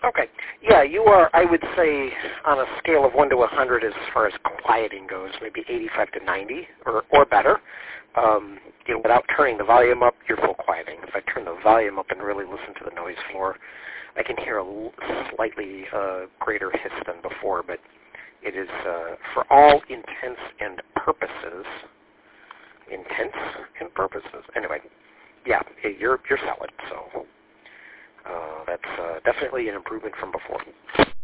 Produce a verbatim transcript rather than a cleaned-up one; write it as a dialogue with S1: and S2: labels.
S1: Okay. Yeah, you are, I would say, on a scale of one to one hundred as far as quieting goes, maybe eighty-five to ninety or, or better. Um, you know, without turning the volume up, you're full quieting. If I turn the volume up and really listen to the noise floor, I can hear a l- slightly uh, greater hiss than before, but it is, uh, for all intents and purposes, intents and purposes. Anyway, yeah, you're, you're solid, so uh, that's uh, definitely an improvement from before.